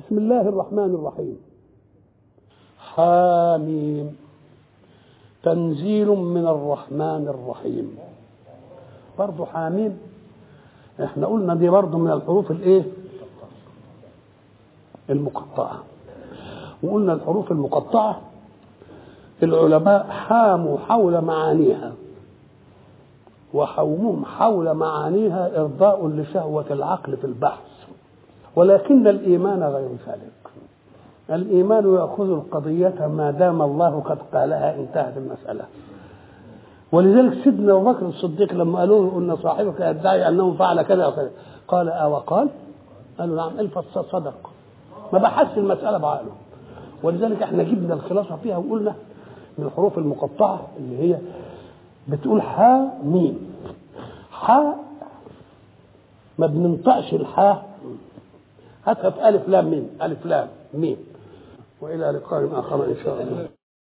بسم الله الرحمن الرحيم. حاميم تنزيل من الرحمن الرحيم. برضو حاميم احنا قلنا دي برضو من الحروف الايه المقطعة، وقلنا الحروف المقطعة العلماء حاموا حول معانيها، وحومهم حول معانيها إرضاء لشهوة العقل في البحث، ولكن الإيمان غير ذلك. الإيمان يأخذ القضية ما دام الله قد قالها انتهت المسألة. ولذلك سيدنا أبو بكر الصديق لما قالوا له إن صاحبك يدعي أنه فعل كذا وكذا، قال وقال؟ قالوا نعم. الفصل صدق، ما بحثش المسألة بعقله. ولذلك احنا جبنا الخلاصة فيها وقلنا من الحروف المقطعة اللي هي بتقول حا ميم. حا ما بننطقش الحاء، هاتها في ألف لام ميم، ألف لام ميم. وإلى لقاء آخر إن شاء الله.